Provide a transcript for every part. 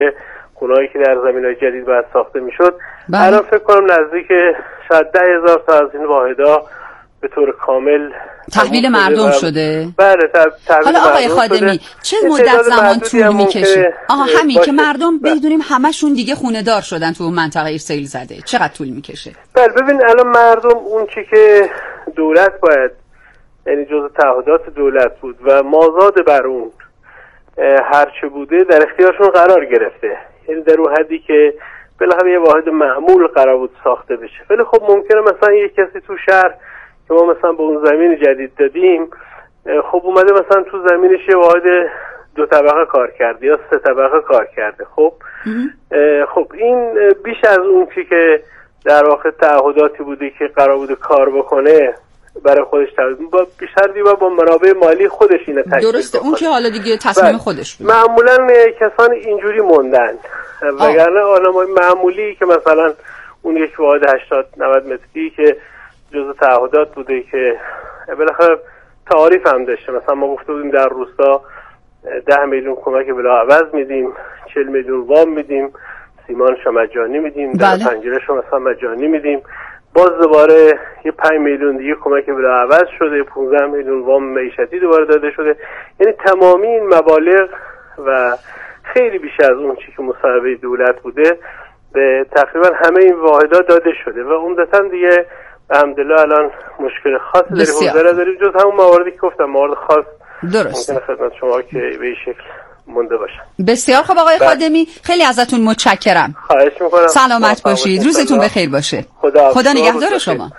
خونه‌ای که در زمین‌های جدید باید ساخته میشد. الان فکر کنم نزدیک شاید 10,000 تا از این واحدها به طور کامل تحویل مردم شده. بله تحویل. حالا آقای خادمی چه مدت زمان طول میکشه؟ همین که مردم بدونیم همشون دیگه خونه دار شدن تو منطقه سیل زده، چقدر طول میکشه؟ بله ببین الان مردم اون چی که دولت باید، یعنی جزء تعهدات دولت بود و مازاد بر اون هرچه بوده در اختیارشون قرار گرفته، یعنی در اون حدی که بالاخره یه واحد معمول قرار بود ساخته بشه. ولی خب ممکنه مثلا یه کسی تو شهر که ما مثلا به اون زمین جدید دادیم، خب اومده مثلا تو زمینش یه واحد 2 طبقه کار کرده یا 3 طبقه کار کرده. خب این بیش از اون که در واقع تعهداتی بوده که قرار بوده کار بکنه برای خودش بیشتر دیگه با منابع مالی خودش اینه تکمیل درسته بکنه. اون که حالا دیگه تصمیم خودش بود. معمولا کسان اینجوری موندن، وگرنه آدمای معمولی که مثلا اون یک واحد 80-90 متری که جزء تعهدات بوده که بالاخره تعریف هم داشته، مثلا ما گفته بودیم در روستا 10 میلیون کمک بلاعوض میدیم، 40 میلیون وام میدیم، سیمانش مجانی میدیم، در پنجرهش مثلا مجانی میدیم، باز دوباره یه 5 میلیون دیگه کمک بلاعوض شده، 15 میلیون وام معیشتی دوباره داده شده. یعنی تمامی این مبالغ و خیلی بیش از اون چی که مصوبه دولت بوده به تقریبا همه این واحدها داده شده و عمدتاً دیگه الحمدلله الان مشکل خاصی داریم جز همون مواردی که گفتم، موارد خاص درسته ممکنه خدمت شما که به این شکل مونده باشن. بسیار خب آقای خادمی، خیلی ازتون متشکرم. خواهش میکنم. سلامت باشید، روزتون بخیر باشه. خدا نگهدار شما.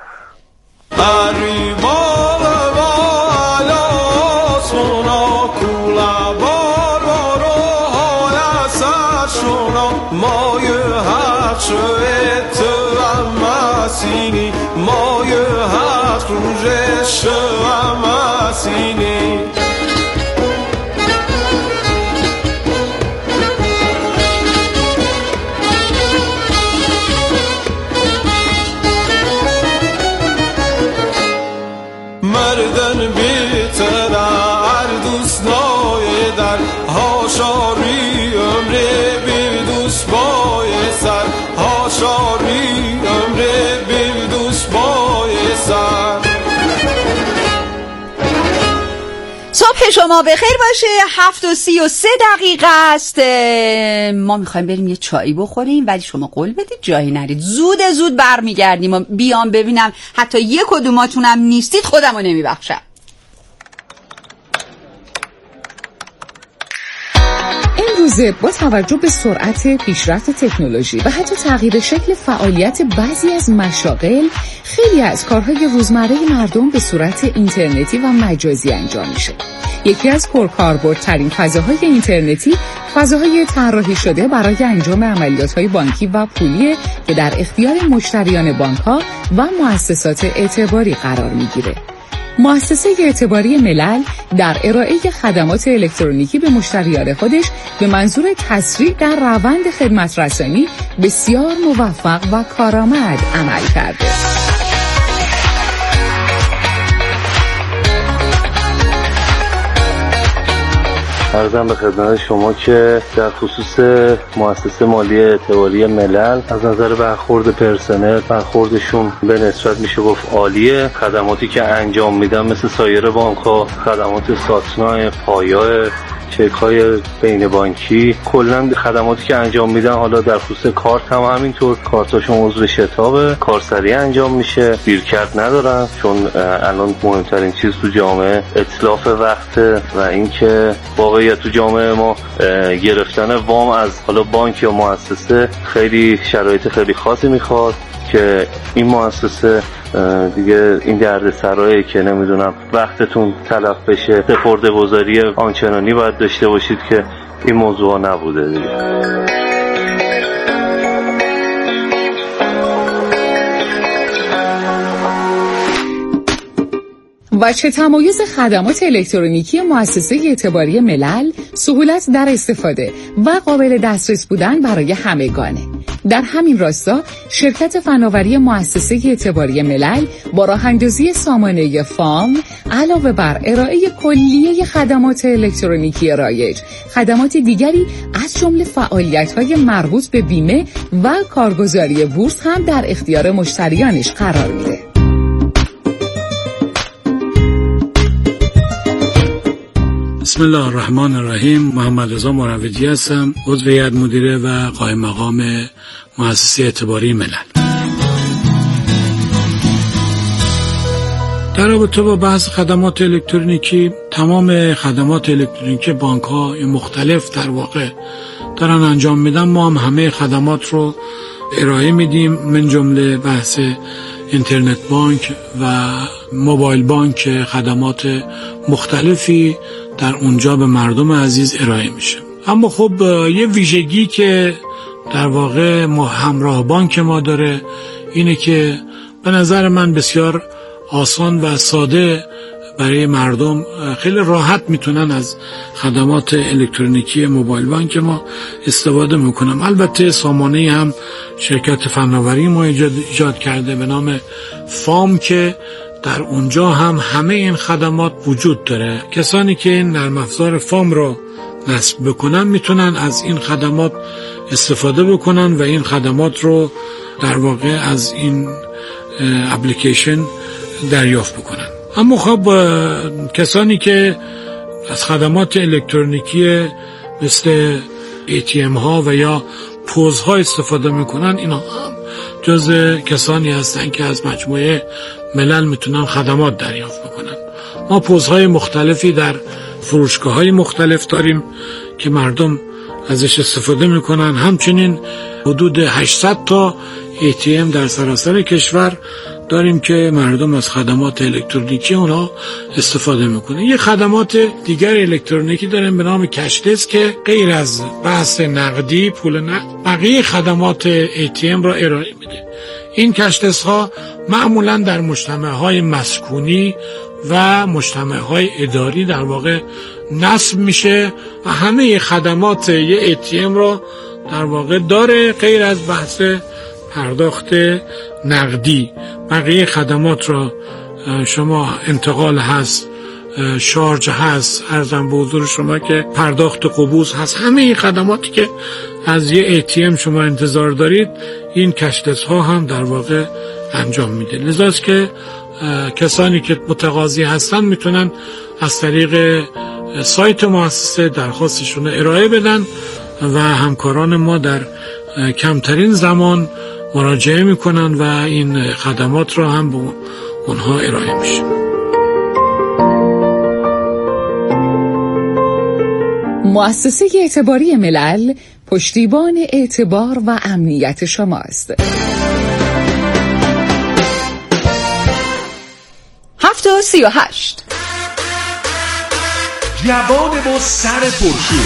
صبح شما بخیر باشه. 7:33 است. ما میخوایم بریم یه چایی بخوریم، ولی شما قول بدید جایی نرید، زود برمیگردیم و بیام ببینم حتی یک کدوماتونم نیستید خودمو نمیبخشم. امروزه با توجه به سرعت پیشرفت تکنولوژی و حتی تغییر شکل فعالیت بعضی از مشاغل، خیلی از کارهای روزمره مردم به صورت اینترنتی و مجازی انجام میشه. یکی از پرکاربردترین فضاهای اینترنتی فضاهای طراحی شده برای انجام عملیات‌های بانکی و پولیه که در اختیار مشتریان بانک‌ها و مؤسسات اعتباری قرار میگیره. مؤسسه اعتباری ملل در ارائه خدمات الکترونیکی به مشتریان خودش به منظور تسریع در روند خدمت رسانی بسیار موفق و کارآمد عمل کرده. عرضم به خدمت شما که در خصوص مؤسسه مالی اعتباری ملل از نظر برخورد پرسنل، برخوردشون به نسبت میشه گفت عالیه. خدماتی که انجام میدن مثل سایر بانک‌ها، خدمات ساتنا، پایا، چک‌های بین بانکی، کلاً خدماتی که انجام میدن، حالا در خصوص کارت هم همینطور، کارتاشون عضو شتابه، کارسری انجام میشه، بیرکرد ندارن، چون الان مهمترین چیز تو جامعه اتلاف وقته و اینکه واقعیت تو جامعه ما گرفتن وام از حالا بانک یا مؤسسه خیلی شرایط خیلی خاصی میخواد که این مؤسسه دیگه این دردسرایی که نمیدونم وقتتون تلف بشه، سپرده‌گذاری آنچنانی باید داشته باشید که این موضوع نبوده دیگه. وجه تمایز خدمات الکترونیکی مؤسسه اعتباری ملل، سهولت در استفاده و قابل دسترس بودن برای همگانه. در همین راستا شرکت فناوری مؤسسه اعتباری ملل با راه‌اندازی سامانه فام علاوه بر ارائه کلیه خدمات الکترونیکی رایج، خدمات دیگری از جمله فعالیت‌های مربوط به بیمه و کارگزاری بورس هم در اختیار مشتریانش قرار میده. بسم الله الرحمن الرحیم. محمد رضا مروجی هستم، عضو هیئت مدیره و قائم مقام مؤسسه اعتباری ملل. در رابطه با بحث خدمات الکترونیکی، تمام خدمات الکترونیکی بانک‌ها مختلف در واقع دارن انجام میدن. ما هم همه خدمات رو ارائه میدیم، من جمله بحث اینترنت بانک و موبایل بانک، خدمات مختلفی در اونجا به مردم عزیز ارائه میشه. اما خب یه ویژگی که در واقع همراه بانک ما داره اینه که به نظر من بسیار آسان و ساده برای مردم خیلی راحت میتونن از خدمات الکترونیکی موبایل بانک ما استفاده میکنن. البته سامانه هم شرکت فناوری ما ایجاد کرده به نام فام که در اونجا هم همه این خدمات وجود داره. کسانی که این نرم افزار فام رو نصب بکنن میتونن از این خدمات استفاده بکنن و این خدمات رو در واقع از این اپلیکیشن دریافت بکنن. اما خب کسانی که از خدمات الکترونیکی مثل ATM ها و یا پوز ها استفاده میکنن، اینا هم جز کسانی هستن که از مجموعه ملل میتونن خدمات دریافت بکنن. ما پوزهای مختلفی در فروشگاه های مختلف داریم که مردم ازش استفاده میکنن. همچنین حدود 800 تا ATM در سراسر کشور داریم که مردم از خدمات الکترونیکی اونها استفاده میکنن. یه خدمات دیگر الکترونیکی داریم به نام کشلس که غیر از بحث نقدی، پول نقد، بقیه خدمات ATM را ارائه میده. این کشلس ها معمولا در مجتمع های مسکونی و مجتمع های اداری در واقع نصب میشه و همه خدمات یه ATM را در واقع داره غیر از بحث پرداخت نقدی. بقیه خدمات را شما انتقال هست، شارژ هست، عرضم به حضور شما که پرداخت قبوز هست، همه این خدماتی که از یه ATM شما انتظار دارید این کشلس ها هم در واقع انجام میده. لذاست که کسانی که متقاضی هستن میتونن از طریق سایت مؤسسه درخواستشون ارائه بدن و همکاران ما در کمترین زمان مراجعه میکنن و این خدمات را هم به اونها ارائه میشه. مؤسسه اعتباری ملل پشتیبان اعتبار و امنیت شماست. 7:38 جوان با سر پرشور،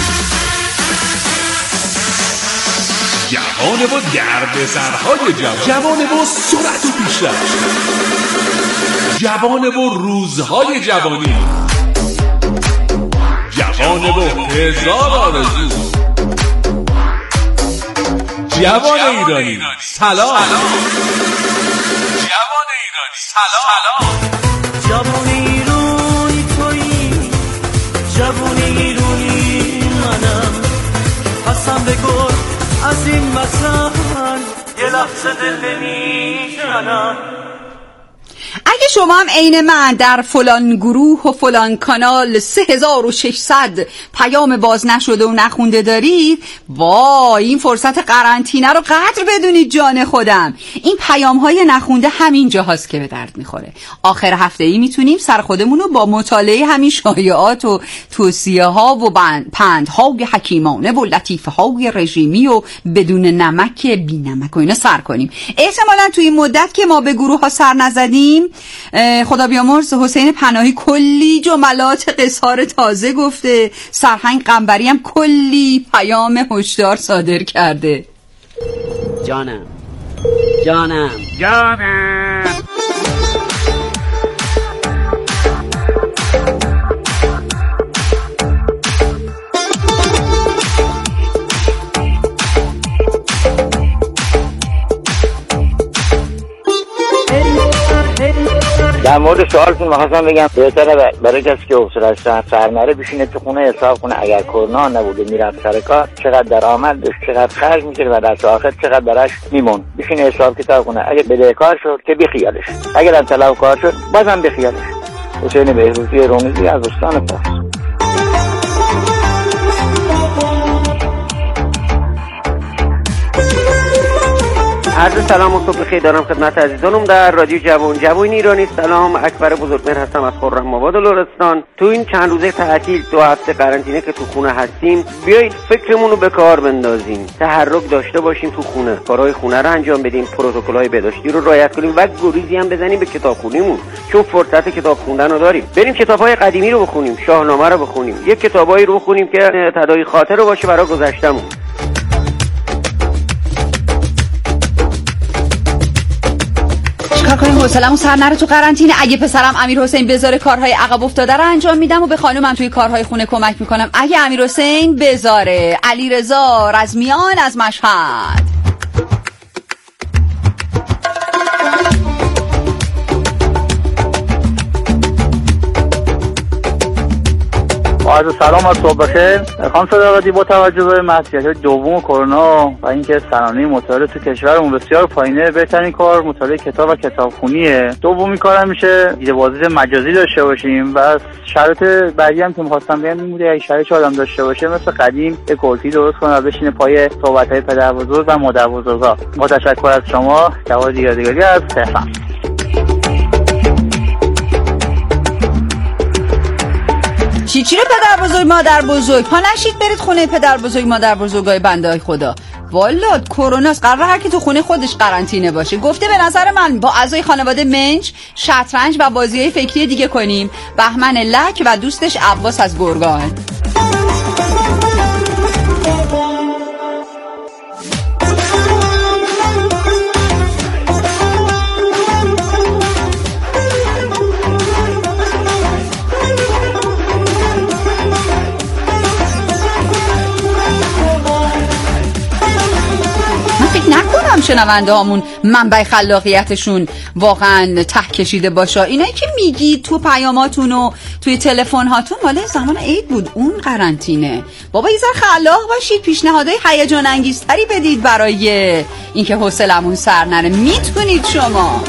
جوان با دردسرهای جوان با سرعت و پیشرفت، جوان با روزهای جوانی، جوان با هزار آرزو، جوان ایرانی سلام. جوان ایرانی سلام. جوان ایرانی تویی، جوان ایرانی منم، قسم بگو از این مثلا یه لحظه دل نمیشنم. اگه شما هم عین من در فلان گروه و فلان کانال 3600 پیام باز نشده و نخونده دارید، وای این فرصت قرنطینه رو قدر بدونید جان خودم. این پیام های نخونده همین جاهاست که به درد میخوره. آخر هفته ای میتونیم سر خودمون رو با مطالعه همین شایعات و توصیه ها و پندهای حکیمانه و لطیفه های رژیمی و بدون نمک بی نمک و اینا سر کنیم. احتمالاً توی این مدت که ما به گروه ها سر نزدیم، خدا بیامرز حسین پناهی کلی جملات قصار تازه گفته، سرهنگ قنبری هم کلی پیام هشدار صادر کرده. جانم در مورد سوالتون می‌خواستم بگم بهتره برای کسی که حوصله‌اش سر نره بشینه تو خونه حساب کنه اگر کرونا نبوده میرفت سر کار چقدر درآمد داشت، چقدر خرج می‌کرد و در آخر چقدر براش میمون. بشینه حساب کتاب کنه. اگه بدهکار شد که بیخیالش، اگر هم طلبکار شد بازم بیخیالش. حسین بهروزی رونزی از استان فارس. عرض سلام و صبح بخیر دارم خدمت عزیزانم در رادیو جوان ایرانی. سلام، اکبر بزرگمهر هستم از خرم‌آباد لرستان. تو این چند روزه تعطیل 2 هفته قرنطینه که تو خونه هستیم، بیایید فکرمون رو به کار بندازیم، تحرک داشته باشیم، تو خونه کارهای خونه رو انجام بدیم، پروتکل‌های بهداشتی رو رعایت کنیم و گریزی هم بزنیم به کتابخونیمون، چون فرصت کتاب خوندن رو داریم. بریم کتاب‌های قدیمی رو بخونیم، شاهنامه رو بخونیم، یک کتابایی رو بخونیم که تداعی خاطر باشه برای گذشته‌مون. کار کنیم حوصله‌مو سر نره تو قرنطینه. اگه پسرم امیرحسین بذاره کارهای عقب افتاده رو انجام میدم و به خانومم توی کارهای خونه کمک میکنم. اگه امیرحسین بذاره. علیرضا رزمیان از مشهد. عرض سلام و صبح بخیر. خانم صداقتی، با توجه به مسئولیت دوم کرونا و اینکه سرانه مطالعه تو کشورمون بسیار پایینه، بهترین کار مطالعه کتاب و کتابخونیه. دومی کارم میشه دیده بازدید مجازی داشته باشیم و شرط بعدی هم که می‌خواستم بگم این بوده اگه شرایط آدم داشته باشه مثل قدیم یک کلفی درست کنه و بشینه پای صحبت‌های پدربزرگ و مادربزرگا. با تشکر از شما. جواد دیگری از تهران. چی رو پدر بزرگ مادر بزرگ؟ پا نشید برید خونه پدر بزرگ مادر بزرگای بنده های خدا. والا کروناست، قراره هر کی تو خونه خودش قرنطینه باشه. گفته به نظر من با اعضای خانواده منچ، شطرنج و بازی‌های فکری دیگه کنیم. بهمن لک و دوستش عباس از گرگان. شنونده هامون منبع خلاقیتشون واقعا ته کشیده باشه. اینایی که میگید تو پیاماتون و توی تلفن هاتون مال زمان عید بود، اون قرنطینه. بابا یه ذره خلاق باشید، پیشنهادهای هیجان انگیزتری بدید برای اینکه حوصلمون سر نره. میتونید شما.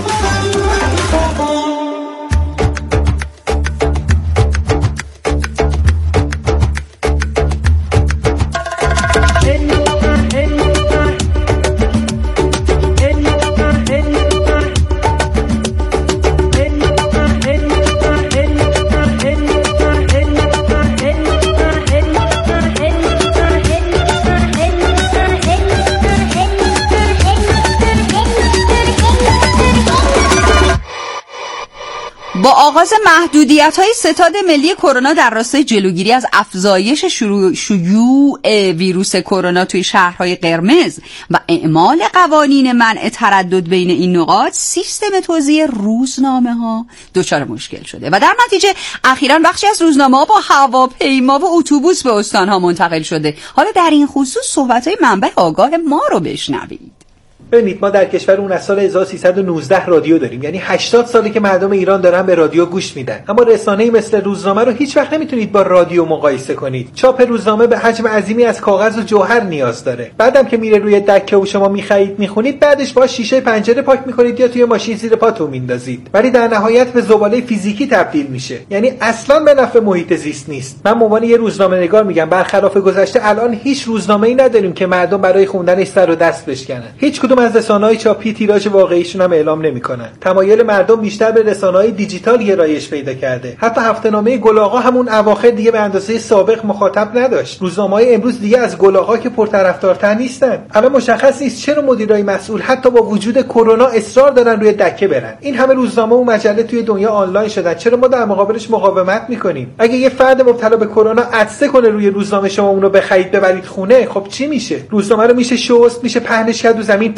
با آغاز محدودیت‌های ستاد ملی کرونا در راستای جلوگیری از افزایش شیوع ویروس کرونا توی شهرهای قرمز و اعمال قوانین منع تردد بین این نقاط، سیستم توزیع روزنامه‌ها دچار مشکل شده و در نتیجه اخیراً بخشی از روزنامه‌ها با هواپیما و اتوبوس به استان‌ها منتقل شده. حالا در این خصوص صحبت‌های منبع آگاه ما رو بشنوید. ببینید، ما در کشورمون از سال 1319 رادیو داریم، یعنی 80 ساله که مردم ایران دارن به رادیو گوش میدن. اما رسانه‌ای مثل روزنامه رو هیچ وقت نمیتونید با رادیو مقایسه کنید. چاپ روزنامه به حجم عظیمی از کاغذ و جوهر نیاز داره. بعدم که میره روی دکه و شما میخرید میخونید، بعدش با شیشه پنجره پاک میکنید یا توی ماشین زیر پاتون میندازید، ولی در نهایت به زباله فیزیکی تبدیل میشه. یعنی اصلاً به نفع محیط زیست نیست. من به عنوان یه روزنامه‌نگار میگم برخلاف گذشته الان هیچ روزنامه‌ای نداریم که مردم برای خوندنش سر و دست بشکنن. هیچ کدوم از رسانه‌های چاپی تیراژ واقعیشون هم اعلام نمیکنن. تمایل مردم بیشتر به رسانه‌های دیجیتال گرایش پیدا کرده. حتی هفته‌نامه گلاغا همون اواخر دیگه به اندازه سابق مخاطب نداشت. روزنامه‌های امروز دیگه از گلاغا که پرطرفدارتر نیستن. الان مشخص نیست چرا مدیرای مسئول حتی با وجود کرونا اصرار دارن روی دکه برن. این همه روزنامه و مجله توی دنیا آنلاین شدن، چرا ما در مقابلش مقاومت میکنیم؟ اگه یه فرد مبتلا به کرونا عطسه کنه روی روزنامه شما اونو بخرید ببرید خونه، خب چی میشه؟ روزنامه رو میشه شست، میشه پهنش کرد و زمین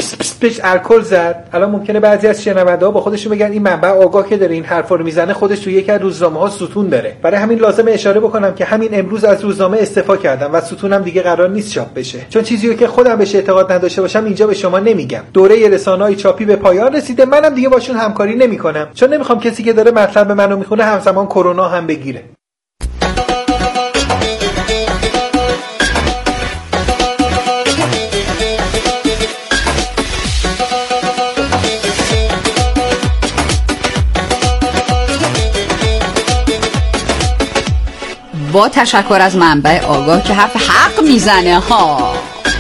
پیش الکل زد. الان ممکنه بعضی از شنونده‌ها با خودشون بگن این منبع آگاه که داره این حرفا رو میزنه خودش تو یکی از روزنامه‌ها ستون داره. برای همین لازمه اشاره بکنم که همین امروز از روزنامه استعفا کردم و ستونم دیگه قرار نیست چاپ بشه، چون چیزی که خودم بهش اعتقاد نداشته باشم اینجا به شما نمیگم. دوره رسانه‌های چاپی به پایان رسیده، منم دیگه باشون همکاری نمی‌کنم، چون نمی‌خوام کسی که داره مطلب منو میخونه همزمان کرونا هم بگیره. با تشکر از منبع آگاه که حرف حق میزنه ها.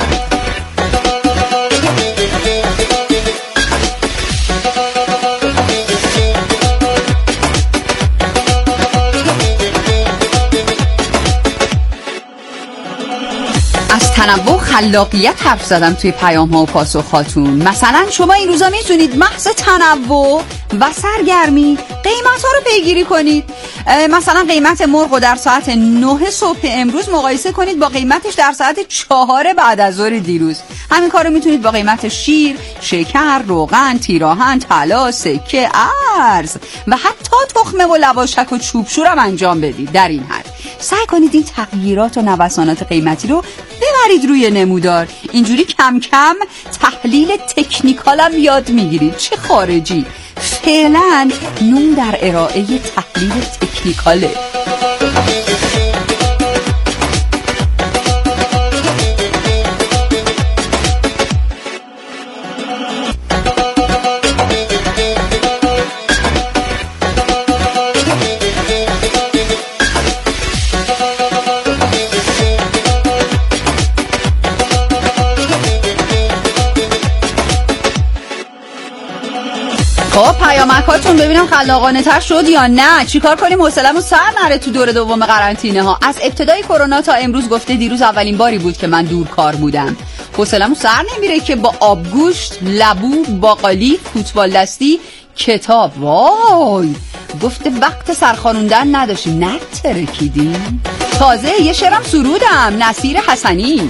از تنوع خلاقیت حرف زدم توی پیام ها و پاسخ هاتون. مثلا شما این روزا میتونید محض تنوع و سرگرمی قیمت ها رو پیگیری کنید. مثلا قیمت مرغ رو در ساعت 9 صبح امروز مقایسه کنید با قیمتش در ساعت 4 بعد از ظهر دیروز. همین کار رو میتونید با قیمت شیر، شکر، روغن، تیراهن، طلا، سکه، ارز و حتی تخمه و لواشک و چوبشور هم انجام بدید. در این حد سعی کنید این تغییرات و نوسانات قیمتی رو ببرید روی نمودار. اینجوری کم کم تحلیل تکنیکالم یاد میگیرید، چه خارجی. فعلا نون در ارائه تحلیل تکنیکاله. خب پیامکاتون ببینم خلاقانه تر شد یا نه. چیکار کنیم حوصله‌مون سر نره تو دور دوم قرنطینه ها. از ابتدای کرونا تا امروز گفته دیروز اولین باری بود که من دور کار بودم. حوصله‌مون سر نمیره که با آبگوشت، لبو، باقالی، فوتبال دستی، کتاب. وای گفته وقت سرخانوندن نداشتیم، نترکیدیم. تازه یه شعرم سرودم، نصیر حسنی.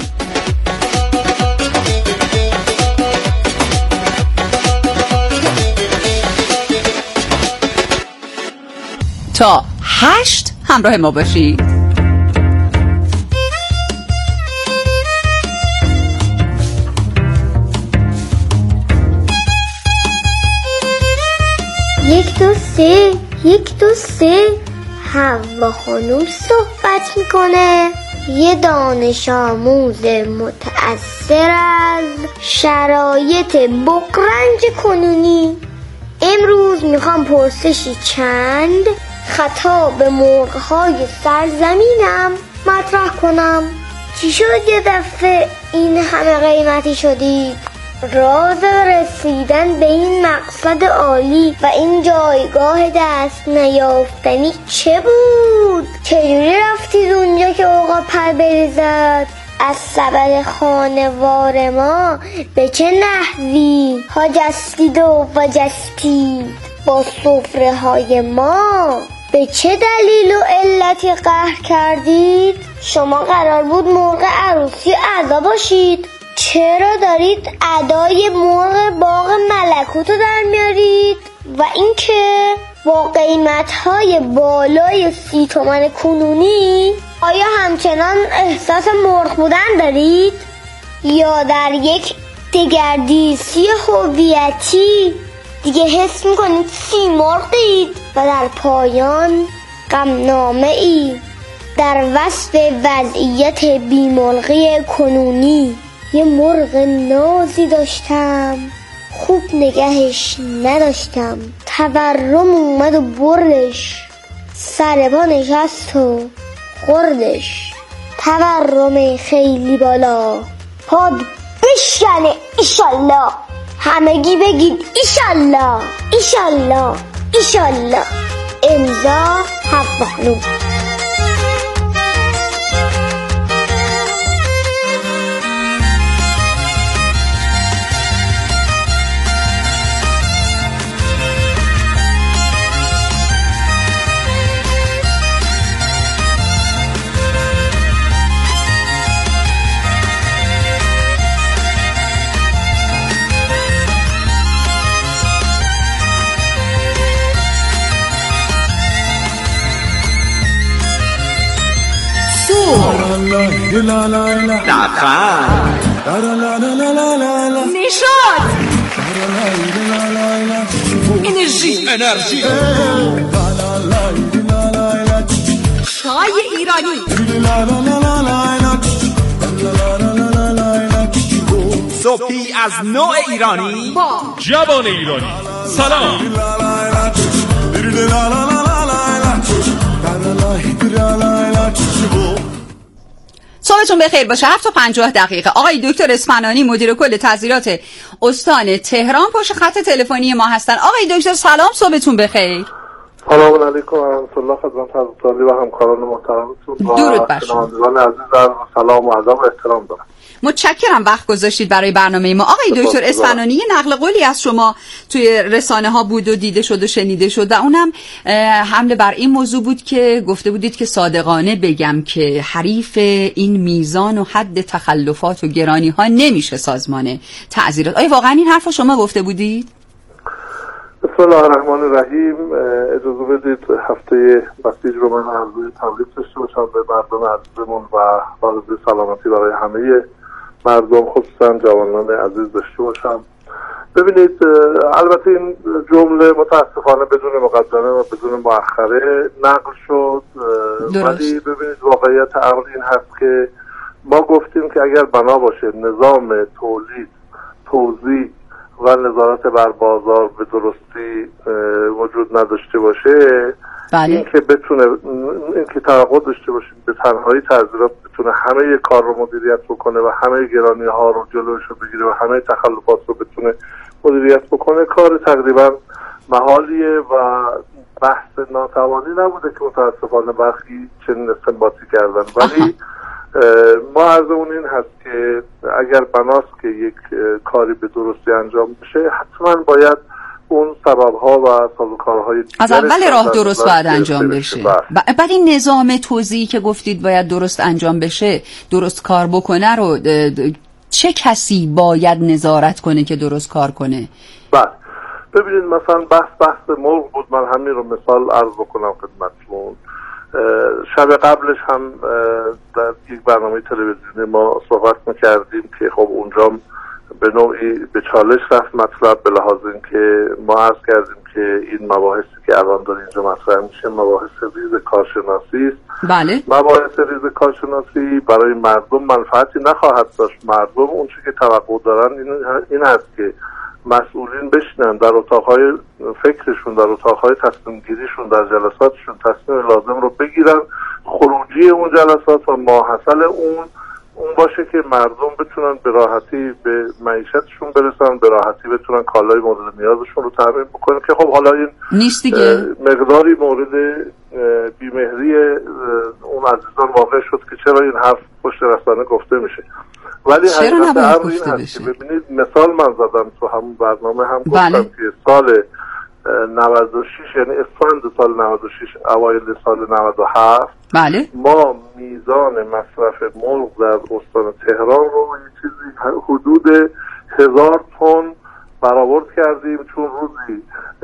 تا 8 همراه ما باشید. یک دو سه حوا خانوم صحبت میکنه. یه دانش آموز متأثر از شرایط بغرنج کنونی. امروز میخوام پرسشی چند خطاب مرغ‌های سرزمینم مطرح کنم. چی شد یه دفعه این همه قیمتی شدید؟ راز رسیدن به این مقصد عالی و این جایگاه دست نیافتنی چه بود؟ چجوری رفتید اونجا که اوقا پر بریزد؟ از سبد خانوار ما به چه نحوی ها جستید و وجستید؟ با سفره های ما به چه دلیل و علتی قهر کردید؟ شما قرار بود مرغ عروسی ادا باشید، چرا دارید ادای مرغ باغ ملکوت رو در میارید؟ و اینکه با قیمت‌های بالای 30 تومن کنونی آیا همچنان احساس مرغ بودن دارید؟ یا در یک دگردیسی هویتی دیگه حس میکنید سیمرغید؟ و در پایان غمنامه ای در وصف وضعیت بیمرغی کنونی. یه مرغ نازی داشتم، خوب نگهش نداشتم، تورم اومد و بردش، سر پا نشست و خوردش. تورم خیلی بالا، پاد بشکنه ایشالله. همگی بگید ایشالله ایشالله ایشالله. امضا حوا خانوم. لبخند، نشاط، انرژی، چای ایرانی، صبحی از نوع ایرانی با جوان ایرانی. سلام. صبحتون بخیر باشه. 7:50 آقای دکتر اسفنانی مدیر کل تزریقات استان تهران پشت خط تلفنی ما هستن. آقای دکتر سلام، صبحتون بخیر. سلام علیکم و رحمت الله خدمت حضرت و همکاران محترمتون. درود بر شما. شنوندگان عزیز سلام و ادب و احترام دارم. متشکرم وقت گذاشتید برای برنامه ما. آقای دکتر اسفنانی، یه نقل قولی از شما توی رسانه ها بود و دیده شد و شنیده شد و اونم حمله بر این موضوع بود که گفته بودید که صادقانه بگم که حریف این میزان و حد تخلفات و گرانی ها نمیشه سازمان تعزیرات. آیا واقعا این حرف شما گفته بودید؟ بسم الله الرحمن الرحیم. اجازه بدید هفته بسیج رو من عرض تبریک داشته باشم به مردم عزیزمون و آرزوی سلامتی برای همه مردم خصوصا جوانان عزیز داشته باشم. ببینید، البته این جمله متاسفانه بدون مقدمه و بدون مؤخره نقل شد، ولی ببینید واقعیت امر این هست که ما گفتیم که اگر بنا باشه نظام تولید، توزیع و نظارت بر بازار به درستی وجود نداشته باشه، این که بتونه، این که توقع داشته باشیم به تنهایی تعزیرات بتونه همه کار رو مدیریت بکنه و همه گرانی ها رو جلوش رو بگیره و همه تخلفات رو بتونه مدیریت بکنه، کار تقریبا محالیه و بحث ناتوانی نبوده که متاسفانه برخی چنین استنباطی کردن. ولی ما عرضمون این هست که اگر بناست که یک کاری به درستی انجام بشه، حتما باید اون سبب‌ها و سازوکارهای از اول راه درست باید انجام بشه. بعد این نظام توزیعی که گفتید باید درست انجام بشه، درست کار بکنه رو چه کسی باید نظارت کنه که درست کار کنه؟ بله، ببینید مثلا بحث مرغ بود، من همین رو مثال عرض بکنم خدمتتون. شب قبلش هم در یک برنامه تلویزیونی ما صحبت می‌کردیم که خب اونجا به نوعی به چالش رفت مطلب، به لحاظ اینکه ما عرض کردیم که این مباحثی که الان داره اینجا مطرح میشه مباحث ریز کارشناسی است. بله. مباحث ریز کارشناسی برای مردم منفعتی نخواهد داشت. مردم اون چیزی که توقع دارن این هست که مسئولین بشینن در اتاقهای فکرشون، در اتاقهای تصمیم گیریشون، در جلساتشون تصمیم لازم رو بگیرن، خروجی اون جلسات و ماحصل اون باشه که مردم بتونن به راحتی به معیشتشون برسن، به راحتی بتونن کالای مورد نیازشون رو تامین بکنن. که خب حالا این نیست دیگه، مقداری مورد بیمهری اون عزیزان واقع شد که چرا این حرف پشت رسانه گفته میشه. ولی حقیقت امر این هست که ببینید، مثال من زدم تو همون برنامه هم گفتم که سال 96 یعنی اسفند سال 96 اوایل سال 97 بله، ما میزان مصرف مرغ در استان تهران رو یه چیزی حدود 1000 تن برآورد کردیم، چون روزی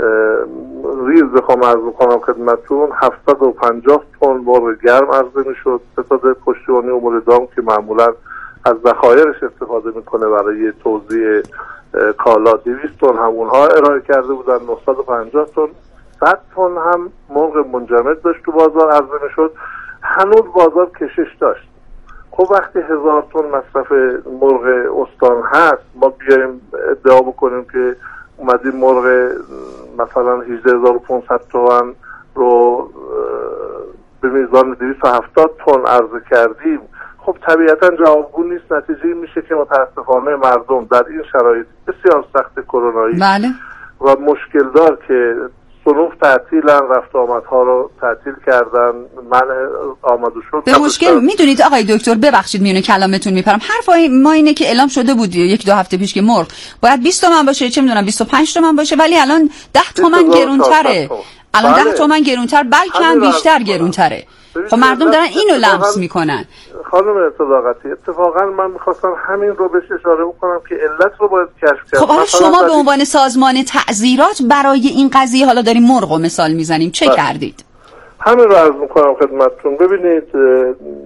ریز بخوام عرض کنم خدمتتون 750 تن مرغ گرم عرضه میشد. ستاد پشتیبانی امور دام که معمولا از ذخایرش استفاده میکنه برای توزیع کالا 200 تن همونها ارائه کرده بودن، 950 تن، 100 تن هم مرغ منجمد داشت تو بازار عرضه میشد. هنوز بازار کشش داشت. خب وقتی 1000 تن مصرف مرغ استان هست، ما بیایم ادعا بکنیم که اومدیم مرغ مثلا 18500 تومان رو به میزان 270 تن عرضه کردیم، خب طبیعتا جوابگو نیست. نتیجه این میشه که متاسفانه مردم در این شرایط بسیار سخت کرونایی و مشکل دار که صنوف تعطیلن، رفت آمدها رو تعطیل کردن، منع آمد و شد به مشکل. میدونید آقای دکتر، ببخشید میونه کلامتون میپرم، حرف ما اینه که اعلام شده بود 1-2 هفته پیش که مرغ باید 20 تومن باشه، چه میدونم 25 تومن باشه، ولی الان 10 تومن گرونتره. الان 10 تومن گرونتر، بلکه هم بیشتر گرونتره. خب مردم دارن اینو لمس میکنن. خانم صداقتی، اتفاقا من میخواستم همین رو بهش اشاره بکنم که علت رو باید کشف کرد. خب حالا شما به عنوان سازمان تعزیرات برای این قضیه، حالا داریم مرغ رو مثال میزنیم، چه کردید؟ همین رو عرض میکنم خدمتتون. ببینید،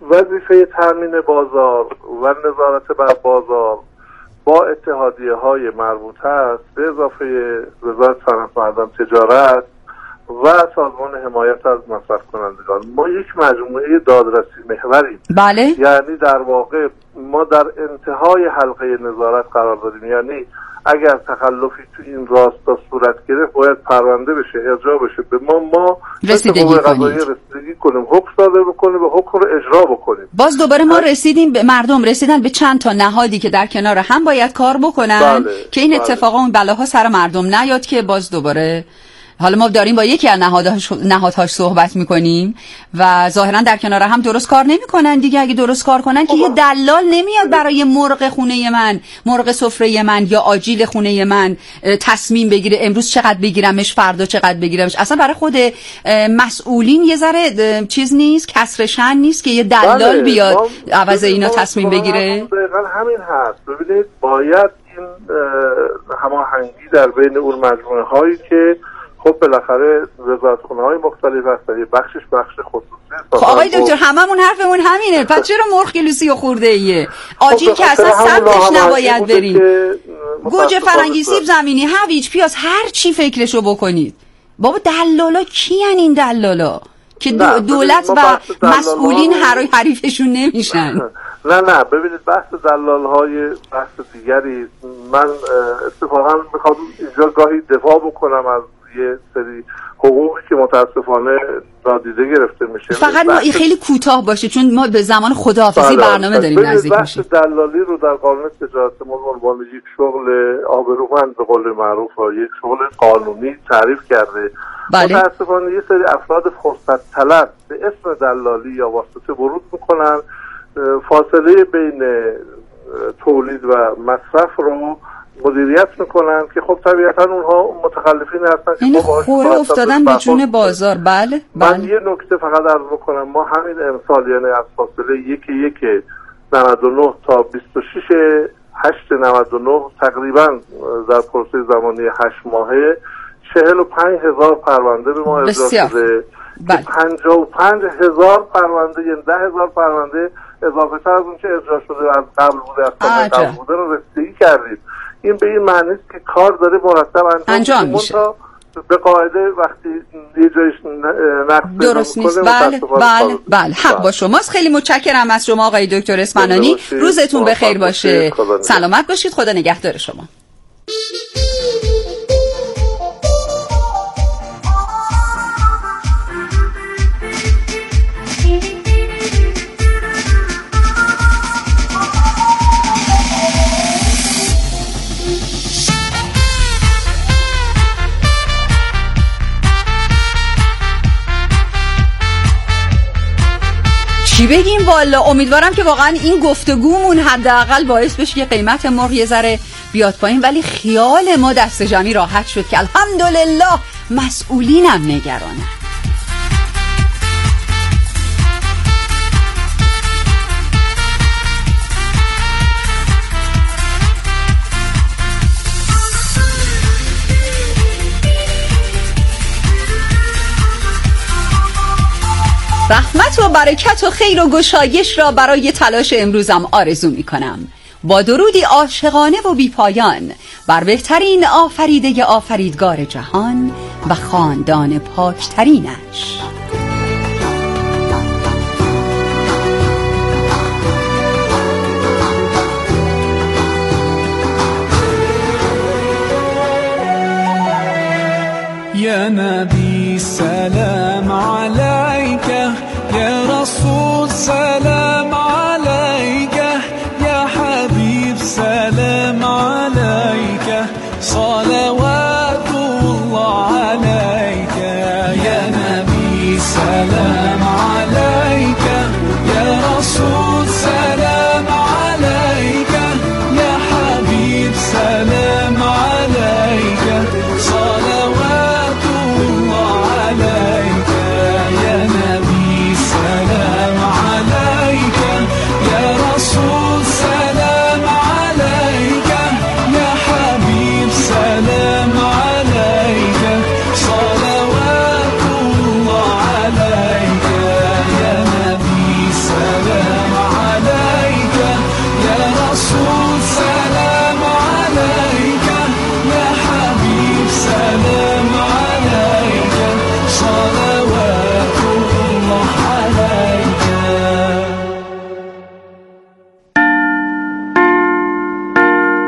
وظیفه تامین بازار و نظارت بر بازار با اتحادیه های مربوطه است، به اضافه وزارت صنعت معدن تجارت و سازمان حمایت از مصرف کنندگان. ما یک مجموعه دادرسی محوریم. بله. یعنی در واقع ما در انتهای حلقه نظارت قرار داریم، یعنی اگر تخلفی تو این راستا صورت گرفت باید پرونده بشه، ارجاع بشه به ما رسیدگی کنیم، حکم صادر بکنیم و حکم رو اجرا بکنیم. باز دوباره ما رسیدیم به مردم، رسیدن به چند تا نهادی که در کنار هم باید کار بکنن که این اتفاقا اون بلاها سر مردم نیاد، که باز دوباره حالا ما داریم با یکی از نهادهاش صحبت میکنیم و ظاهرا در کنار هم درست کار نمیکنن دیگه. اگه درست کار کنن که یه دلال نمیاد برای مرغ خونه من، مرغ سفره من یا آجیل خونه من تصمیم بگیره امروز چقدر بگیرمش، فردا چقدر بگیرمش. اصلا برای خود مسئولین یه ذره چیز نیست، کسر شأن نیست که یه دلال بیاد عوض اینا تصمیم بگیره. دقیقاً همین هست. ببینید باید این هماهنگی در بین اون مجموعه هایی که خب بالاخره وزارتخونه‌های مختلف هستن، بخش خصوصی. خب آقای دکتر هممون حرفمون همینه، پس چرا مرغ کلوسی و خورده ایه؟ آجیل که اصلا سمتش نباید بریم، گوجه فرنگی، سیب زمینی، هویج، پیاز، هر چی فکرشو بکنید. بابا دلالا کیان این دلالا که دولت و مسئولین حریفشون نمیشن؟ نه ببینید بحث دلال‌های بحث دیگری. من اتفاقا میخوام اینجا گاهی دفاع بکنم از یه سری حقوقی که متاسفانه نادیده گرفته میشه. فقط ما خیلی کوتاه باشه چون ما به زمان خداحافظی برنامه داریم نزدیک میشیم. بحث دلالی رو در قانون تجارت ما عنوان یک شغل آبرومند به قول معروف و یک شغل قانونی تعریف کرده. متاسفانه یه سری افراد فرصت طلب به اسم دلالی یا واسطه ورود میکنن، فاصله بین تولید و مصرف رو مدیریت میکنن که خب طبیعتا اونها متخلفین هستن که خب خوره افتادن به جون بازار. بله. من یه نکته فقط عرض بکنم، ما همین امسال یعنی از فاصله 1/1/99 تا 26/8/99 تقریبا در پروسه زمانی 8 ماهه 45,000 پرونده به ما اجرا شده. 55,000 پرونده یعنی 10,000 پرونده اضافه تر از اون که اجرا شده از قبل بوده، از قبل بوده رو رسیدگی کردید. این به این معنی است که کار داره مرتب انجام میشه. به قاعده وقتی یه جایش نقص درست نیست. بله حق با شماست. خیلی متشکرم از شما آقای دکتر اسفنانی. روزتون بخیر باشه. سلامت باشید. خدا نگهدار شما. چی بگیم والا؟ امیدوارم که واقعا این گفتگومون حداقل باعث بشه که قیمت مرغ یه ذره بیاد پایین، ولی خیال ما دست جمعی راحت شد که الحمدلله مسئولینم نگرانن. رحمت و برکت و خیر و گشایش را برای تلاش امروزم آرزو می کنم. با درودی عاشقانه و بی پایان بر بهترین آفریده آفریدگار جهان و خاندان پاکترینش. یا نبی